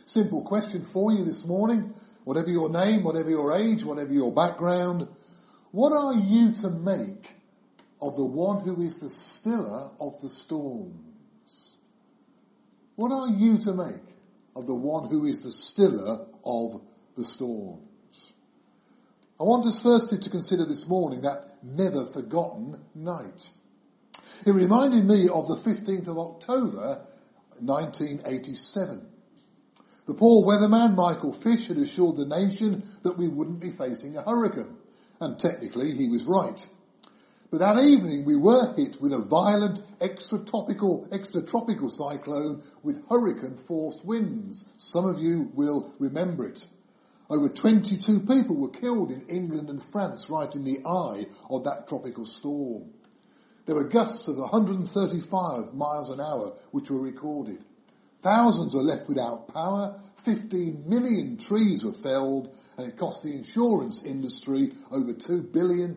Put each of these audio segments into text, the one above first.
Simple question for you this morning, whatever your name, whatever your age, whatever your background, what are you to make of the one who is the stiller of the storms? What are you to make of the one who is the stiller of the storms? I want us firstly to consider this morning that never forgotten night. It reminded me of the 15th of October 1987. The poor weatherman Michael Fish had assured the nation that we wouldn't be facing a hurricane, and technically he was right. But that evening we were hit with a violent extratropical cyclone with hurricane-force winds. Some of you will remember it. Over 22 people were killed in England and France right in the eye of that tropical storm. There were gusts of 135 miles an hour which were recorded. Thousands were left without power, 15 million trees were felled, and it cost the insurance industry over £2 billion.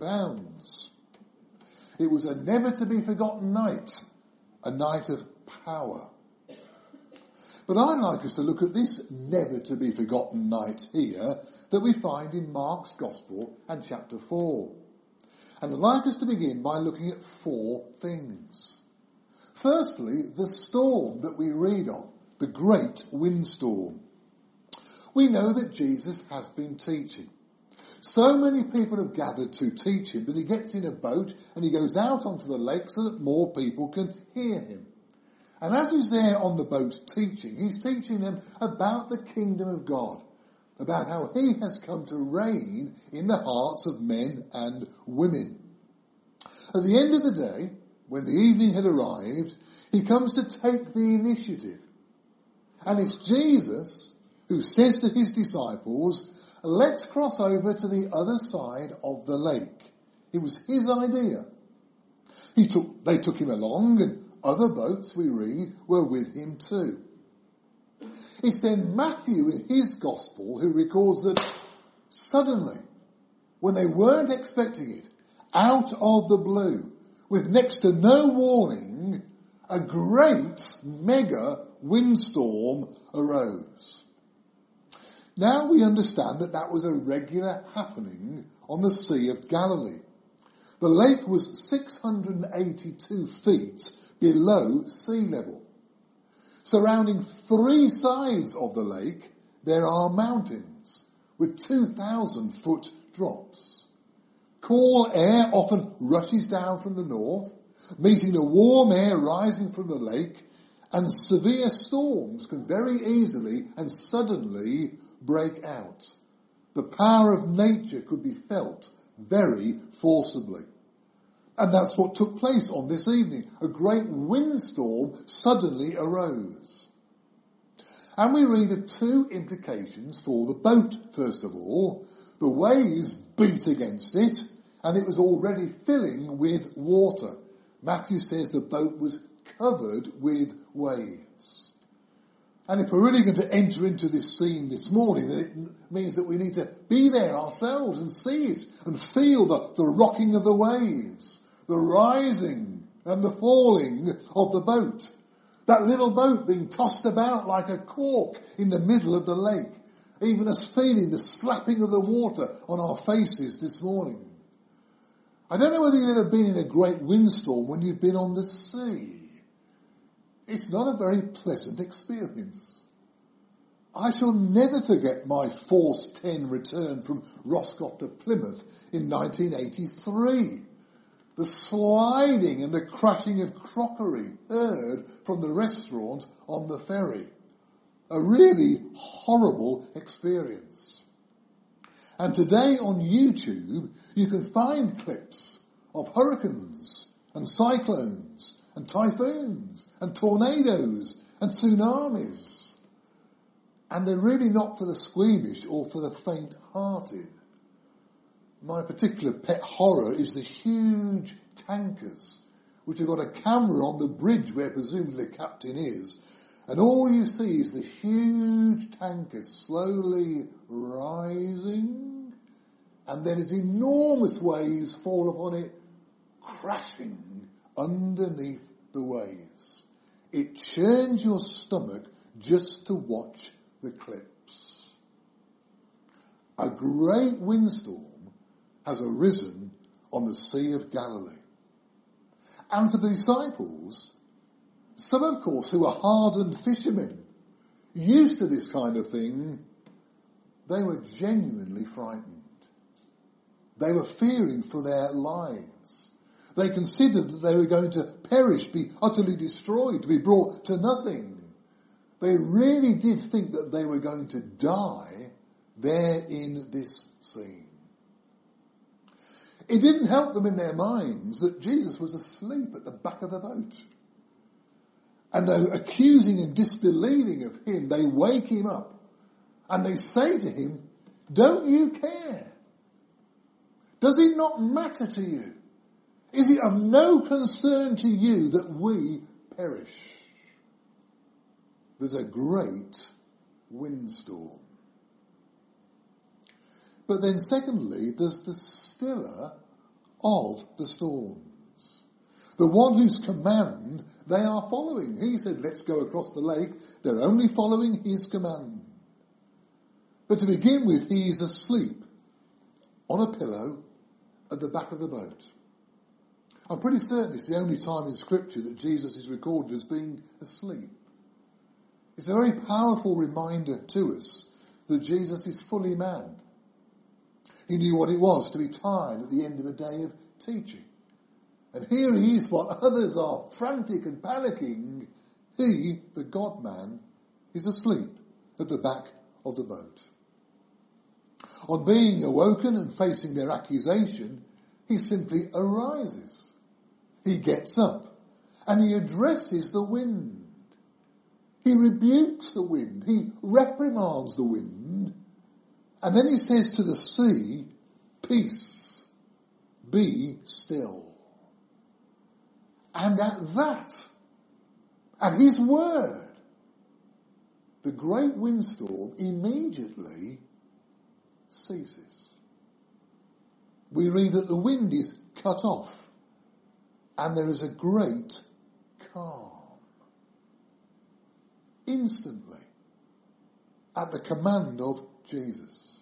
It was a never-to-be-forgotten night, a night of power. But I'd like us to look at this never-to-be-forgotten night here that we find in Mark's Gospel and chapter 4. And I'd like us to begin by looking at 4 things. Firstly, the storm that we read of, the great windstorm. We know that Jesus has been teaching. So many people have gathered to teach him that he gets in a boat and he goes out onto the lake so that more people can hear him. And as he's there on the boat teaching, he's teaching them about the kingdom of God, about how he has come to reign in the hearts of men and women. At the end of the day, when the evening had arrived, he comes to take the initiative. And it's Jesus who says to his disciples, let's cross over to the other side of the lake. It was his idea. They took him along, and other boats, we read, were with him too. It's then Matthew in his gospel who records that suddenly, when they weren't expecting it, out of the blue, with next to no warning, a great mega windstorm arose. Now we understand that that was a regular happening on the Sea of Galilee. The lake was 682 feet below sea level. Surrounding 3 sides of the lake, there are mountains with 2,000-foot drops. Cool air often rushes down from the north, meeting the warm air rising from the lake, and severe storms can very easily and suddenly break out. The power of nature could be felt very forcibly. And that's what took place on this evening. A great windstorm suddenly arose. And we read of 2 implications for the boat, first of all. The waves beat against it, and it was already filling with water. Matthew says the boat was covered with waves. And if we're really going to enter into this scene this morning, then it means that we need to be there ourselves and see it and feel the rocking of the waves, the rising and the falling of the boat. That little boat being tossed about like a cork in the middle of the lake. Even us feeling the slapping of the water on our faces this morning. I don't know whether you've ever been in a great windstorm when you've been on the sea. It's not a very pleasant experience. I shall never forget my Force 10 return from Roscoff to Plymouth in 1983. The sliding and the crashing of crockery heard from the restaurant on the ferry. A really horrible experience. And today on YouTube, you can find clips of hurricanes and cyclones and typhoons and tornadoes and tsunamis. And they're really not for the squeamish or for the faint-hearted. My particular pet horror is the huge tankers, which have got a camera on the bridge where presumably the captain is, and all you see is the huge tanker slowly rising, and then as enormous waves fall upon it, crashing underneath the waves. It churns your stomach just to watch the clips. A great windstorm has arisen on the Sea of Galilee. And for the disciples, some of course who are hardened fishermen, used to this kind of thing, they were genuinely frightened. They were fearing for their lives. They considered that they were going to perish, be utterly destroyed, to be brought to nothing. They really did think that they were going to die there in this scene. It didn't help them in their minds that Jesus was asleep at the back of the boat. And though accusing and disbelieving of him, they wake him up and they say to him, "Don't you care? Does it not matter to you? Is it of no concern to you that we perish?" There's a great windstorm. But then secondly, there's the stiller of the storms. The one whose command they are following. He said, "Let's go across the lake." They're only following his command. But to begin with, he is asleep on a pillow at the back of the boat. I'm pretty certain it's the only time in Scripture that Jesus is recorded as being asleep. It's a very powerful reminder to us that Jesus is fully man. He knew what it was to be tired at the end of a day of teaching. And here he is, while others are frantic and panicking, he, the God-man, is asleep at the back of the boat. On being awoken and facing their accusation, he simply arises. He gets up and he addresses the wind. He rebukes the wind. He reprimands the wind. And then he says to the sea, "Peace, be still." And at that, at his word, the great windstorm immediately ceases. We read that the wind is cut off and there is a great calm. Instantly, at the command of Jesus.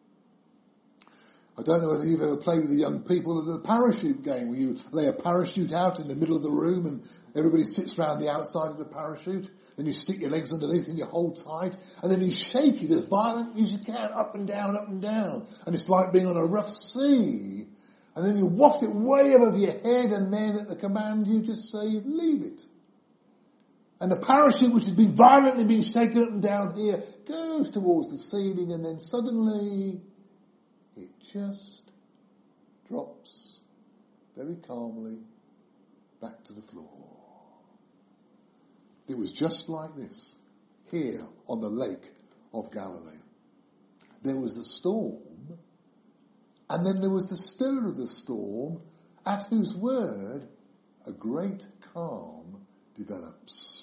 I don't know whether you've ever played with the young people at the parachute game, where you lay a parachute out in the middle of the room and everybody sits around the outside of the parachute, then you stick your legs underneath and you hold tight, and then you shake it as violently as you can, up and down, and it's like being on a rough sea, and then you waft it way above your head, and then at the command you just say, "Leave it." And the parachute, which has been violently being shaken up and down here, goes towards the ceiling, and then suddenly it just drops very calmly back to the floor. It was just like this here on the Lake of Galilee. There was the storm, and then there was the stiller of the storm, at whose word a great calm develops.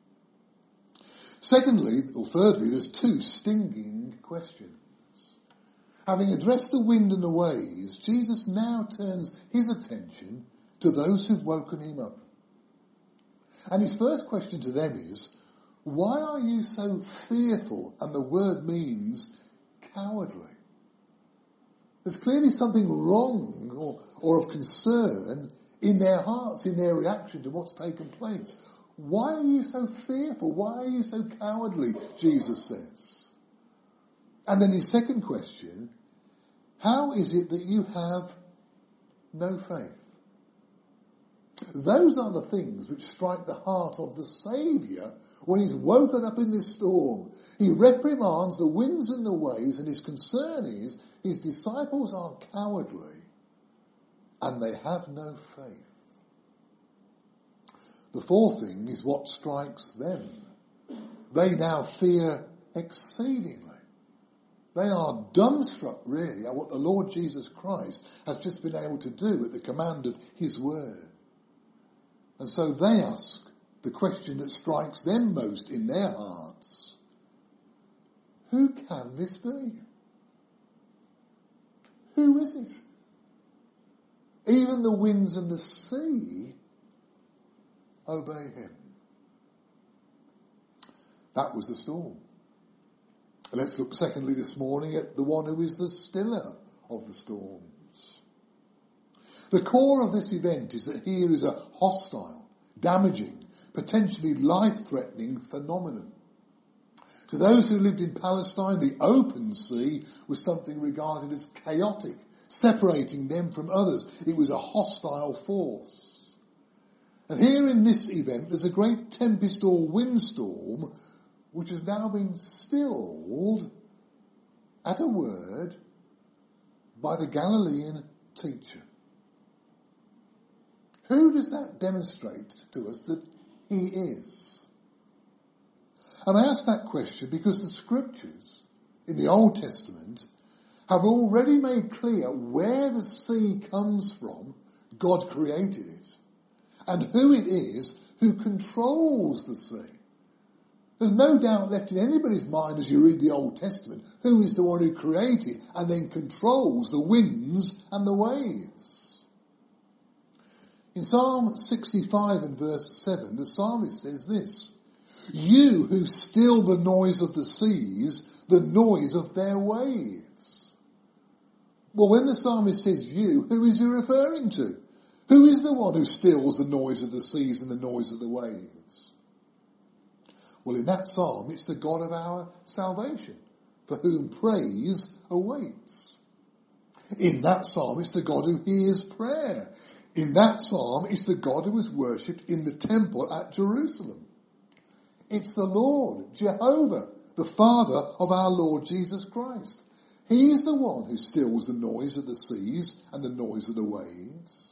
Thirdly, there's two stinging questions. Having addressed the wind and the waves, Jesus now turns his attention to those who've woken him up. And his first question to them is, "Why are you so fearful?" And the word means cowardly. There's clearly something wrong or of concern in their hearts, in their reaction to what's taken place. Why are you so fearful? Why are you so cowardly? Jesus says. And then his second question, how is it that you have no faith? Those are the things which strike the heart of the Saviour when he's woken up in this storm. He reprimands the winds and the waves, and his concern is his disciples are cowardly and they have no faith. The fourth thing is what strikes them. They now fear exceedingly. They are dumbstruck, really, at what the Lord Jesus Christ has just been able to do at the command of his word. And so they ask the question that strikes them most in their hearts. Who can this be? Who is it? Even the winds and the sea obey him. That was the storm. Let's look secondly this morning at the one who is the stiller of the storms. The core of this event is that here is a hostile, damaging, potentially life-threatening phenomenon. To those who lived in Palestine, the open sea was something regarded as chaotic, separating them from others. It was a hostile force. And here in this event, there's a great tempest or windstorm which has now been stilled at a word by the Galilean teacher. Who does that demonstrate to us that he is? And I ask that question because the scriptures in the Old Testament have already made clear where the sea comes from. God created it. And who it is who controls the sea. There's no doubt left in anybody's mind as you read the Old Testament who is the one who created and then controls the winds and the waves. In Psalm 65 and verse 7, the psalmist says this, "You who still the noise of the seas, the noise of their waves." Well, when the psalmist says you, who is he referring to? Who is the one who stills the noise of the seas and the noise of the waves? Well, in that psalm, it's the God of our salvation, for whom praise awaits. In that psalm, it's the God who hears prayer. In that psalm, it's the God who was worshipped in the temple at Jerusalem. It's the Lord, Jehovah, the Father of our Lord Jesus Christ. He's the one who stills the noise of the seas and the noise of the waves.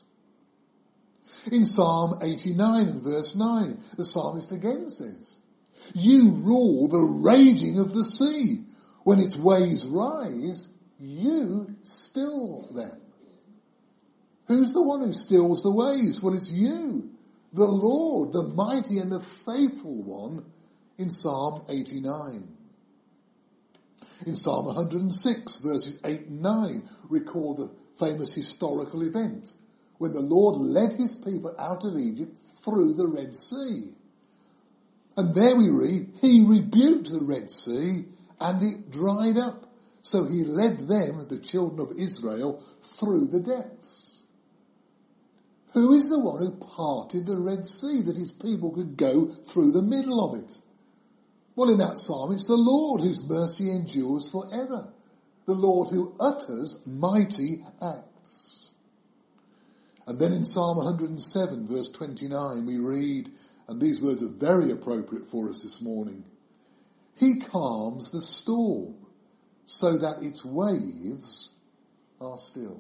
In Psalm 89 and verse 9, the psalmist again says, "You rule the raging of the sea. When its waves rise, you still them." Who's the one who stills the waves? Well, it's you, the Lord, the mighty and the faithful one, in Psalm 89. In Psalm 106, verses 8 and 9, recall the famous historical event when the Lord led his people out of Egypt through the Red Sea. And there we read, he rebuked the Red Sea and it dried up. So he led them, the children of Israel, through the depths. Who is the one who parted the Red Sea that his people could go through the middle of it? Well, in that psalm, it's the Lord whose mercy endures forever. The Lord who utters mighty acts. And then in Psalm 107, verse 29, we read, and these words are very appropriate for us this morning, "He calms the storm so that its waves are still."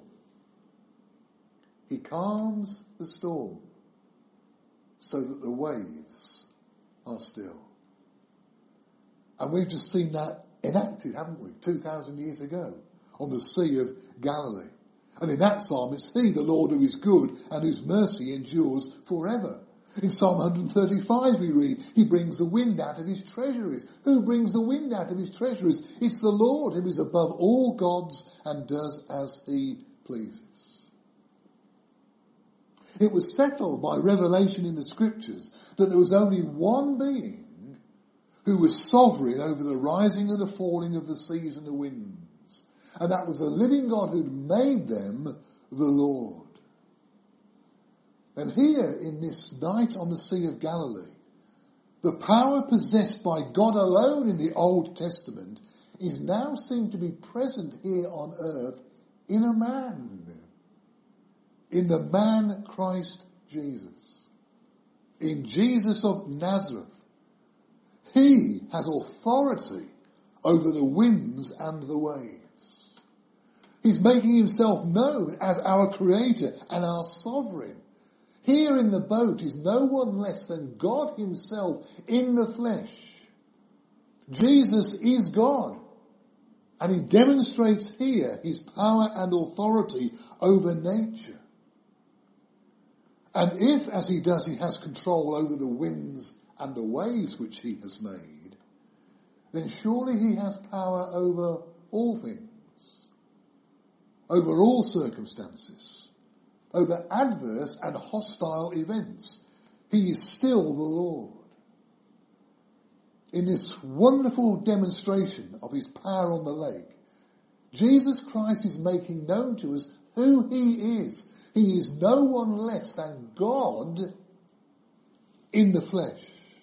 He calms the storm so that the waves are still. And we've just seen that enacted, haven't we, 2,000 years ago on the Sea of Galilee. And in that psalm it's he, the Lord, who is good and whose mercy endures forever. In Psalm 135 we read, he brings the wind out of his treasuries. Who brings the wind out of his treasuries? It's the Lord who is above all gods and does as he pleases. It was settled by revelation in the scriptures that there was only one being who was sovereign over the rising and the falling of the seas and the winds. And that was the living God who'd made them, the Lord. And here in this night on the Sea of Galilee, the power possessed by God alone in the Old Testament is now seen to be present here on earth in a man. In the man Christ Jesus. In Jesus of Nazareth. He has authority over the winds and the waves. He's making himself known as our creator and our sovereign. Here in the boat is no one less than God himself in the flesh. Jesus is God. And he demonstrates here his power and authority over nature. And if, as he does, he has control over the winds and the waves which he has made, then surely he has power over all things, over all circumstances, over adverse and hostile events. He is still the Lord. in this wonderful demonstration of his power on the lake, Jesus Christ is making known to us who he is. He is no one less than God in the flesh.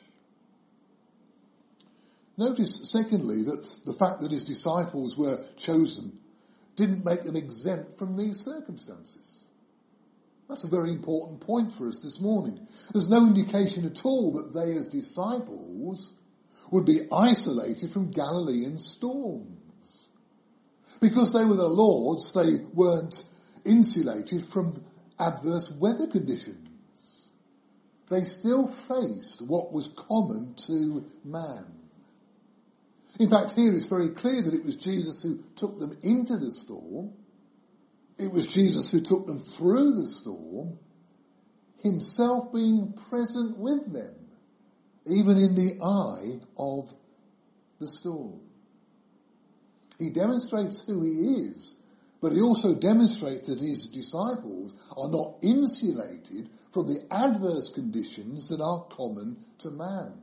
Notice, secondly, that the fact that his disciples were chosen didn't make them exempt from these circumstances. That's a very important point for us this morning. There's no indication at all that they as disciples would be isolated from Galilean storms. Because they were the Lord's, they weren't insulated from adverse weather conditions. They still faced what was common to man. In fact, here it's very clear that it was Jesus who took them into the storm. It was Jesus who took them through the storm, himself being present with them, even in the eye of the storm. He demonstrates who he is, but he also demonstrates that his disciples are not insulated from the adverse conditions that are common to man.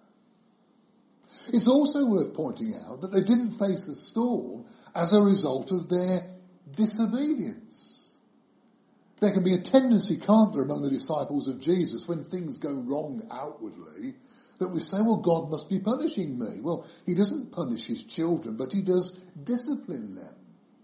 It's also worth pointing out that they didn't face the storm as a result of their disobedience. There can be a tendency, can't there, among the disciples of Jesus when things go wrong outwardly, that we say, well, God must be punishing me. Well, he doesn't punish his children, but he does discipline them.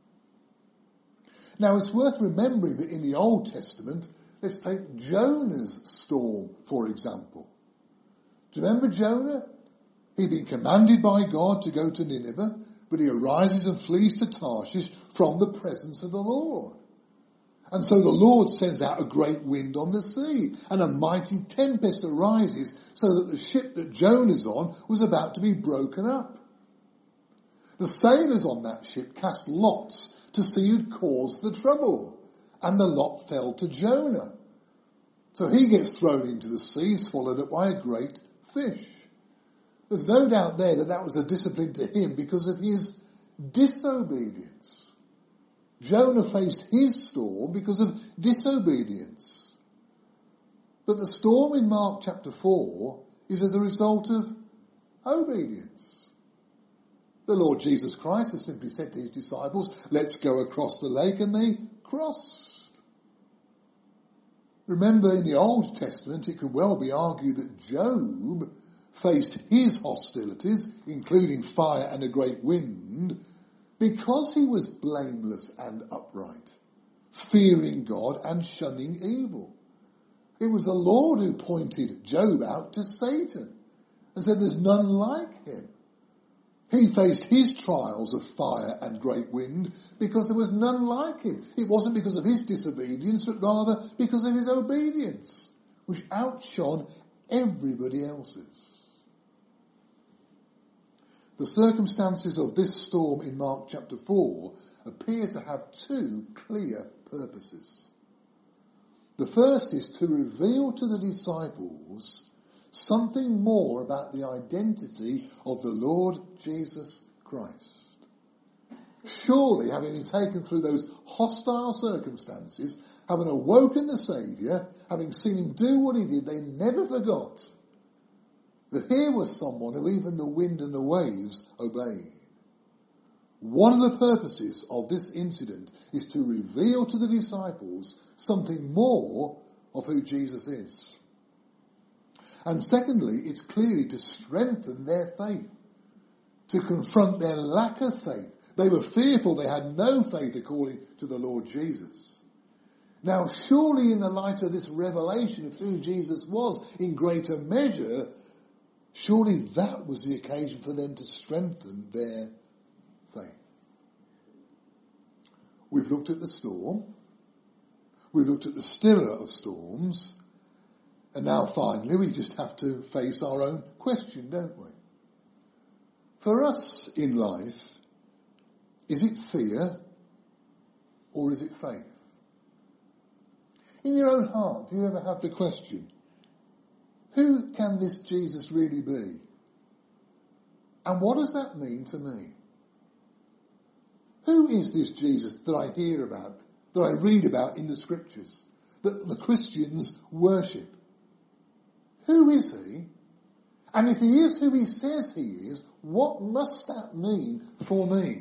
Now, it's worth remembering that in the Old Testament, let's take Jonah's storm, for example. Do you remember Jonah? He'd been commanded by God to go to Nineveh, but he arises and flees to Tarshish from the presence of the Lord. And so the Lord sends out a great wind on the sea, and a mighty tempest arises, so that the ship that Jonah's on was about to be broken up. The sailors on that ship cast lots to see who'd caused the trouble, and the lot fell to Jonah. So he gets thrown into the sea, swallowed up by a great fish. There's no doubt there that was a discipline to him because of his disobedience. Jonah faced his storm because of disobedience. But the storm in Mark chapter 4 is as a result of obedience. The Lord Jesus Christ has simply said to his disciples, let's go across the lake, and they crossed. Remember, in the Old Testament, it could well be argued that Job faced his hostilities, including fire and a great wind, because he was blameless and upright, fearing God and shunning evil. It was the Lord who pointed Job out to Satan and said there's none like him. He faced his trials of fire and great wind because there was none like him. It wasn't because of his disobedience, but rather because of his obedience, which outshone everybody else's. The circumstances of this storm in Mark chapter 4 appear to have two clear purposes. The first is to reveal to the disciples something more about the identity of the Lord Jesus Christ. Surely, having been taken through those hostile circumstances, having awoken the Saviour, having seen him do what he did, they never forgot that here was someone who even the wind and the waves obeyed. One of the purposes of this incident is to reveal to the disciples something more of who Jesus is. And secondly, it's clearly to strengthen their faith, to confront their lack of faith. They were fearful they had no faith according to the Lord Jesus. Now, surely in the light of this revelation of who Jesus was in greater measure, surely that was the occasion for them to strengthen their faith. We've looked at the storm. We've looked at the stiller of storms. And now finally we just have to face our own question, don't we? For us in life, is it fear or is it faith? In your own heart, do you ever have the question, who can this Jesus really be? And what does that mean to me? Who is this Jesus that I hear about, that I read about in the scriptures, that the Christians worship? Who is he? And if he is who he says he is, what must that mean for me?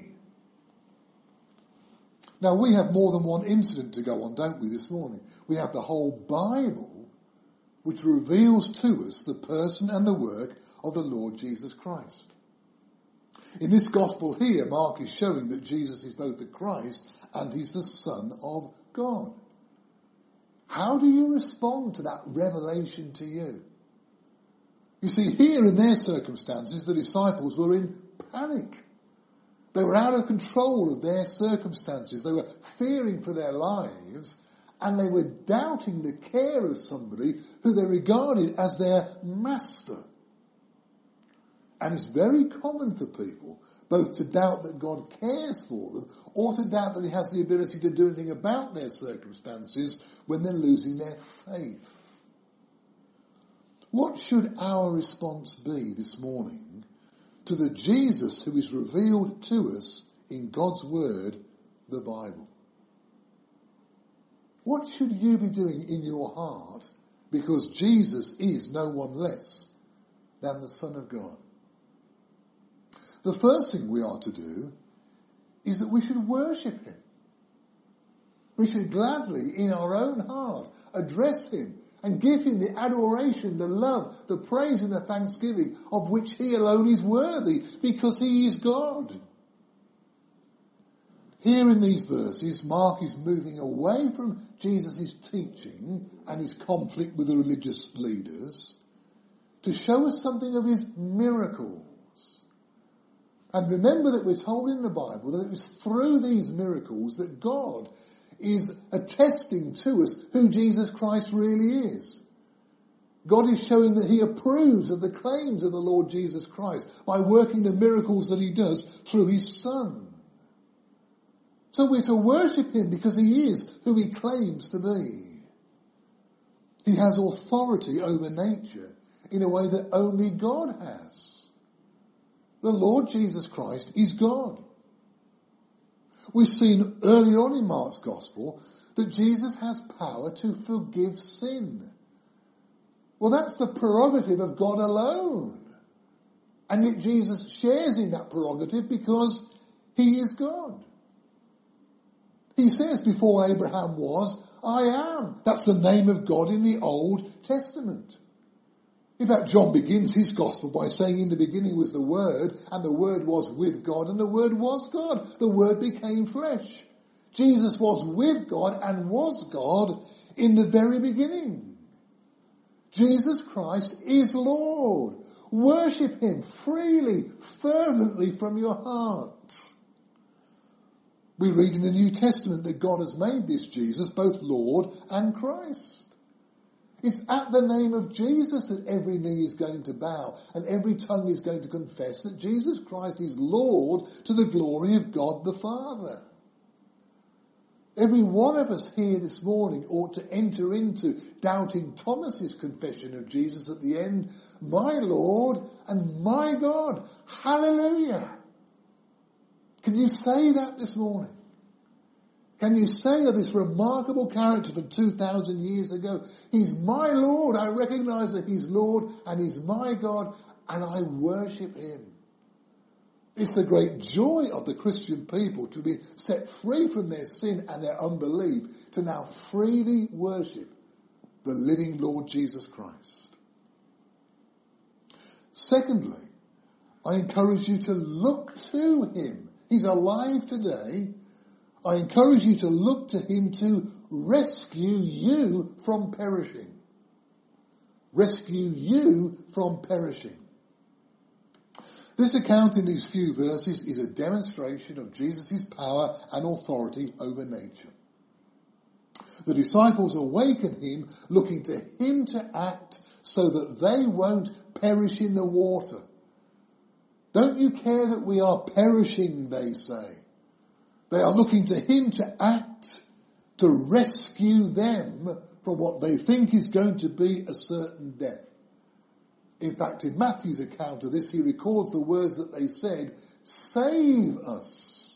Now, we have more than one incident to go on, don't we, this morning? We have the whole Bible, which reveals to us the person and the work of the Lord Jesus Christ. In this gospel here, Mark is showing that Jesus is both the Christ and he's the Son of God. How do you respond to that revelation to you? You see, here in their circumstances, the disciples were in panic. They were out of control of their circumstances. They were fearing for their lives, and they were doubting the care of somebody who they regarded as their master. And it's very common for people both to doubt that God cares for them or to doubt that he has the ability to do anything about their circumstances when they're losing their faith. What should our response be this morning to the Jesus who is revealed to us in God's Word, the Bible? What should you be doing in your heart because Jesus is no one less than the Son of God? The first thing we are to do is that we should worship him. We should gladly, in our own heart, address him and give him the adoration, the love, the praise and the thanksgiving of which he alone is worthy, because he is God. Here in these verses, Mark is moving away from Jesus' teaching and his conflict with the religious leaders to show us something of his miracles. And remember that we're told in the Bible that it was through these miracles that God is attesting to us who Jesus Christ really is. God is showing that he approves of the claims of the Lord Jesus Christ by working the miracles that he does through his Son. So we're to worship him because he is who he claims to be. He has authority over nature in a way that only God has. The Lord Jesus Christ is God. We've seen early on in Mark's Gospel that Jesus has power to forgive sin. Well, that's the prerogative of God alone. And yet Jesus shares in that prerogative because he is God. He says, before Abraham was, I am. That's the name of God in the Old Testament. In fact, John begins his gospel by saying in the beginning was the Word, and the Word was with God, and the Word was God. The Word became flesh. Jesus was with God and was God in the very beginning. Jesus Christ is Lord. Worship him freely, fervently from your heart. We read in the New Testament that God has made this Jesus both Lord and Christ. It's at the name of Jesus that every knee is going to bow and every tongue is going to confess that Jesus Christ is Lord to the glory of God the Father. Every one of us here this morning ought to enter into doubting Thomas's confession of Jesus at the end, my Lord and my God. Hallelujah. Can you say that this morning? Can you say of this remarkable character from 2,000 years ago, he's my Lord, I recognize that he's Lord and he's my God and I worship him. It's the great joy of the Christian people to be set free from their sin and their unbelief to now freely worship the living Lord Jesus Christ. Secondly, I encourage you to look to him. He's alive today. I encourage you to look to him to rescue you from perishing. Rescue you from perishing. This account in these few verses is a demonstration of Jesus' power and authority over nature. The disciples awaken him, looking to him to act so that they won't perish in the water. Don't you care that we are perishing, they say. They are looking to him to act, to rescue them from what they think is going to be a certain death. In fact, in Matthew's account of this, he records the words that they said, save us.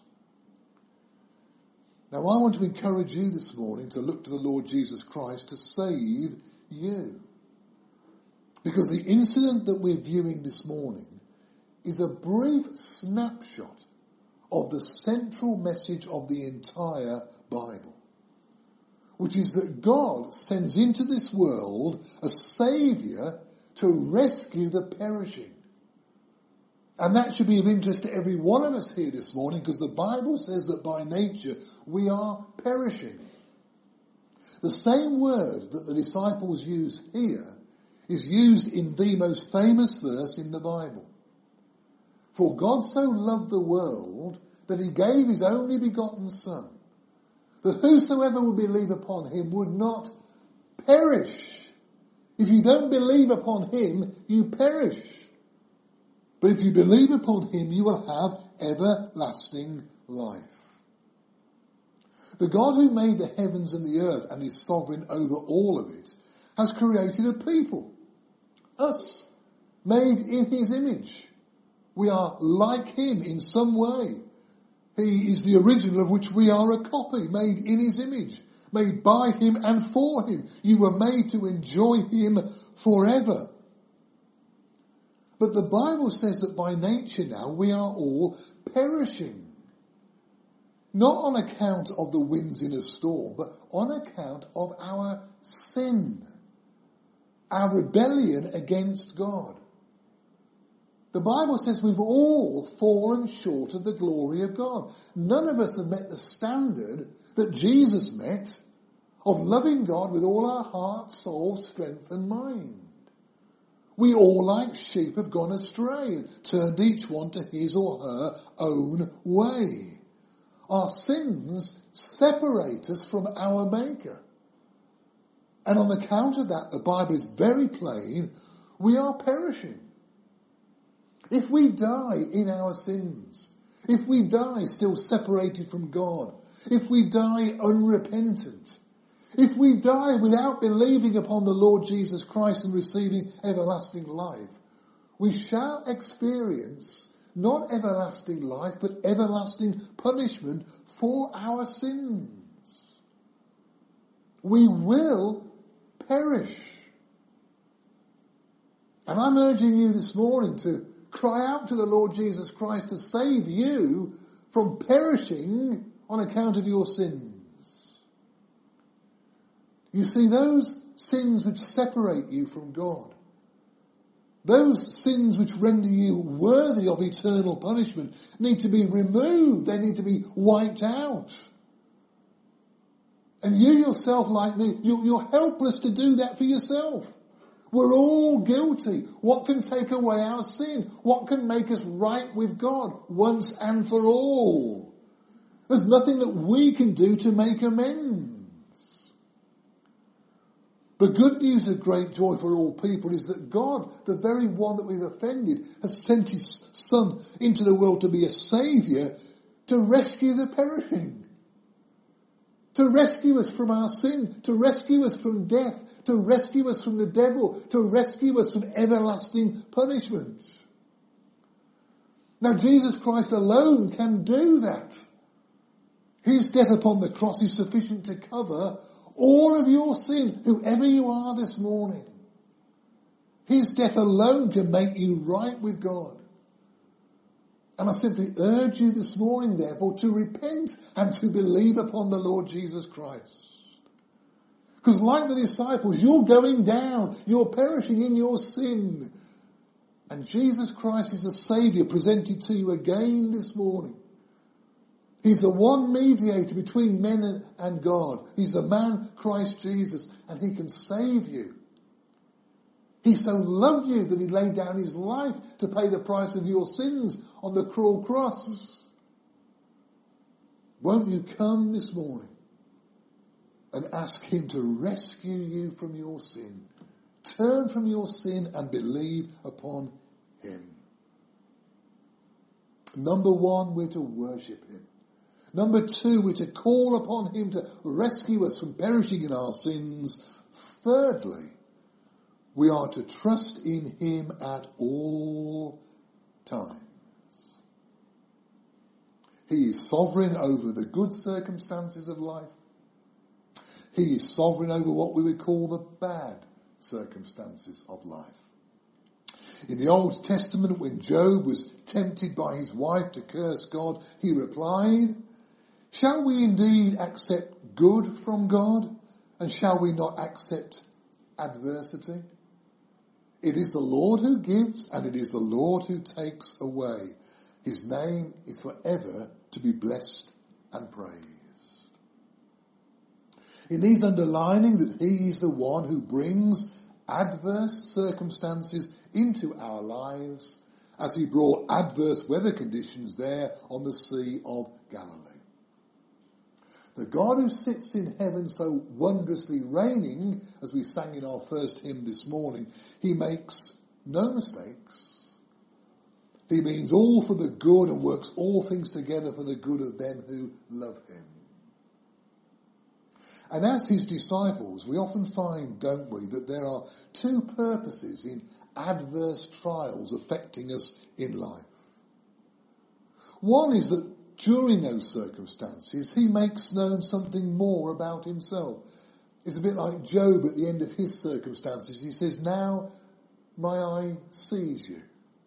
Now, I want to encourage you this morning to look to the Lord Jesus Christ to save you. Because the incident that we're viewing this morning is a brief snapshot of the central message of the entire Bible, which is that God sends into this world a Saviour to rescue the perishing. And that should be of interest to every one of us here this morning, because the Bible says that by nature we are perishing. The same word that the disciples use here is used in the most famous verse in the Bible. For God so loved the world that he gave his only begotten Son, that whosoever would believe upon him would not perish. If you don't believe upon him, you perish. But if you believe upon him, you will have everlasting life. The God who made the heavens and the earth and is sovereign over all of it has created a people, us, made in his image. We are like him in some way. He is the original of which we are a copy, made in his image, made by him and for him. You were made to enjoy him forever. But the Bible says that by nature now we are all perishing. Not on account of the winds in a storm, but on account of our sin, our rebellion against God. The Bible says we've all fallen short of the glory of God. None of us have met the standard that Jesus met of loving God with all our heart, soul, strength and mind. We all like sheep have gone astray and turned each one to his or her own way. Our sins separate us from our Maker. And on account of that, the Bible is very plain, we are perishing. If we die in our sins, if we die still separated from God, if we die unrepentant, if we die without believing upon the Lord Jesus Christ and receiving everlasting life, we shall experience not everlasting life, but everlasting punishment for our sins. We will perish. And I'm urging you this morning to cry out to the Lord Jesus Christ to save you from perishing on account of your sins. You see, those sins which separate you from God, those sins which render you worthy of eternal punishment, need to be removed. They need to be wiped out. And you yourself, like me, you're helpless to do that for yourself. We're all guilty. What can take away our sin? What can make us right with God once and for all? There's nothing that we can do to make amends. The good news of great joy for all people is that God, the very one that we've offended, has sent his Son into the world to be a saviour, to rescue the perishing, to rescue us from our sin, to rescue us from death, to rescue us from the devil, to rescue us from everlasting punishment. Now Jesus Christ alone can do that. His death upon the cross is sufficient to cover all of your sin, whoever you are this morning. His death alone can make you right with God. And I simply urge you this morning, therefore, to repent and to believe upon the Lord Jesus Christ. Because like the disciples, you're going down, you're perishing in your sin. And Jesus Christ is a Saviour presented to you again this morning. He's the one mediator between men and God. He's the man, Christ Jesus, and he can save you. He so loved you that he laid down his life to pay the price of your sins on the cruel cross. Won't you come this morning and ask him to rescue you from your sin? Turn from your sin and believe upon him. Number one, we're to worship him. Number two, we're to call upon him to rescue us from perishing in our sins. Thirdly, we are to trust in him at all times. He is sovereign over the good circumstances of life. He is sovereign over what we would call the bad circumstances of life. In the Old Testament, when Job was tempted by his wife to curse God, he replied, "Shall we indeed accept good from God, and shall we not accept adversity? It is the Lord who gives, and it is the Lord who takes away. His name is forever to be blessed and praised." It needs underlining that he is the one who brings adverse circumstances into our lives, as he brought adverse weather conditions there on the Sea of Galilee. The God who sits in heaven so wondrously reigning, as we sang in our first hymn this morning, he makes no mistakes. He means all for the good and works all things together for the good of them who love him. And as his disciples, we often find, don't we, that there are two purposes in adverse trials affecting us in life. One is that during those circumstances, he makes known something more about himself. It's a bit like Job at the end of his circumstances. He says, "Now my eye sees you.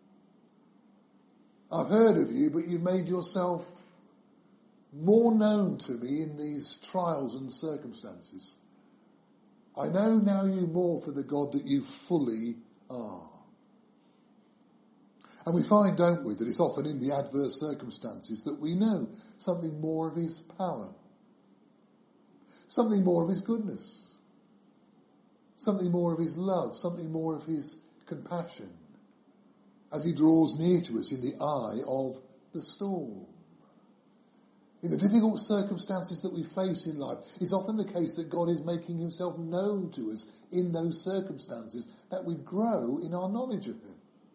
I've heard of you, but you've made yourself more known to me in these trials and circumstances. I know now you more for the God that you fully are." And we find, don't we, that it's often in the adverse circumstances that we know something more of his power, something more of his goodness, something more of his love, something more of his compassion, as he draws near to us in the eye of the storm. In the difficult circumstances that we face in life, it's often the case that God is making himself known to us in those circumstances, that we grow in our knowledge of him.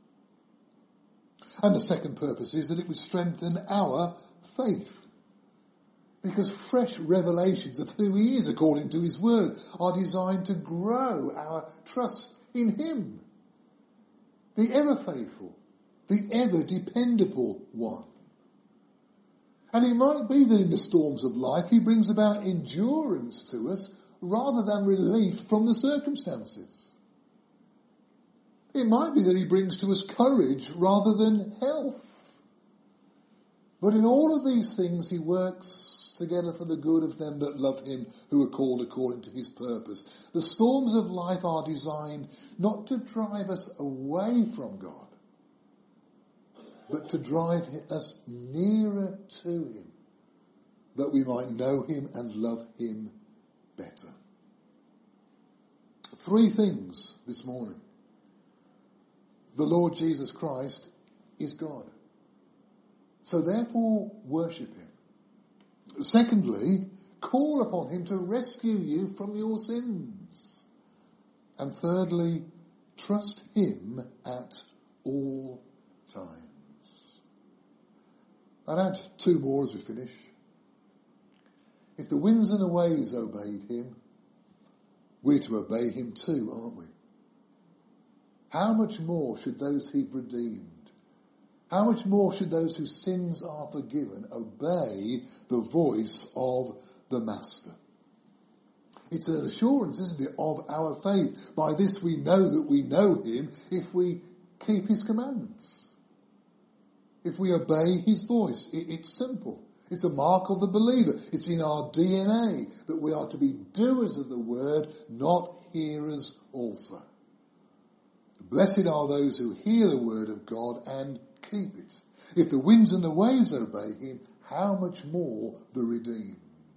And the second purpose is that it would strengthen our faith, because fresh revelations of who he is according to his word are designed to grow our trust in him, the ever faithful, the ever dependable one. And it might be that in the storms of life he brings about endurance to us rather than relief from the circumstances. It might be that he brings to us courage rather than health. But in all of these things he works together for the good of them that love him, who are called according to his purpose. The storms of life are designed not to drive us away from God, but to drive us nearer to him, that we might know him and love him better. 3 things this morning. The Lord Jesus Christ is God. So therefore, worship him. Secondly, call upon him to rescue you from your sins. And thirdly, trust him at all times. I'll add 2 more as we finish. If the winds and the waves obeyed him, we're to obey him too, aren't we? How much more should those he've redeemed, how much more should those whose sins are forgiven obey the voice of the Master? It's an assurance, isn't it, of our faith. By this we know that we know him if we keep his commandments, if we obey his voice. It's simple. It's a mark of the believer. It's in our DNA that we are to be doers of the word, not hearers also. Blessed are those who hear the word of God and keep it. If the winds and the waves obey him, how much more the redeemed?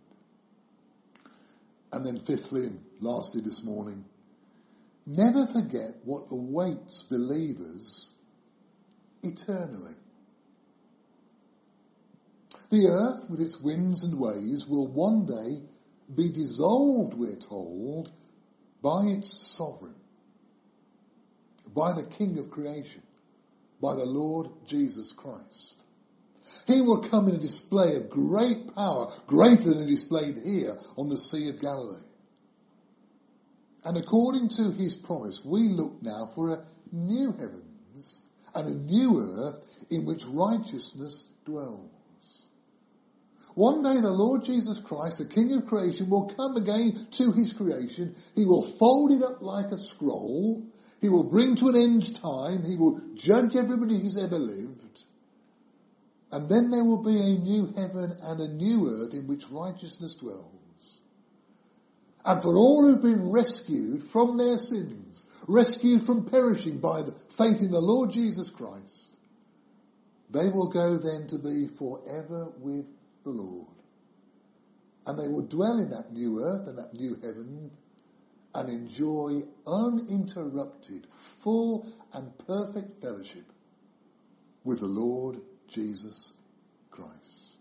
And then fifthly and lastly this morning, never forget what awaits believers eternally. The earth with its winds and waves will one day be dissolved, we're told, by its sovereign, by the King of creation, by the Lord Jesus Christ. He will come in a display of great power, greater than displayed here on the Sea of Galilee. And according to his promise, we look now for a new heavens and a new earth in which righteousness dwells. One day the Lord Jesus Christ, the King of creation, will come again to his creation. He will fold it up like a scroll. He will bring to an end time. He will judge everybody who's ever lived. And then there will be a new heaven and a new earth in which righteousness dwells. And for all who've been rescued from their sins, rescued from perishing by the faith in the Lord Jesus Christ, they will go then to be forever with the Lord. And they will dwell in that new earth and that new heaven and enjoy uninterrupted, full and perfect fellowship with the Lord Jesus Christ.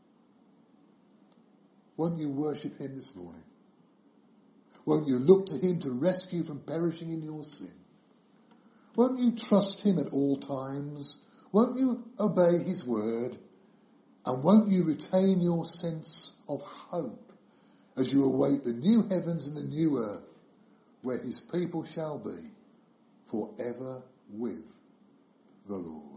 Won't you worship him this morning? Won't you look to him to rescue from perishing in your sin? Won't you trust him at all times? Won't you obey his word? And won't you retain your sense of hope as you await the new heavens and the new earth where his people shall be forever with the Lord?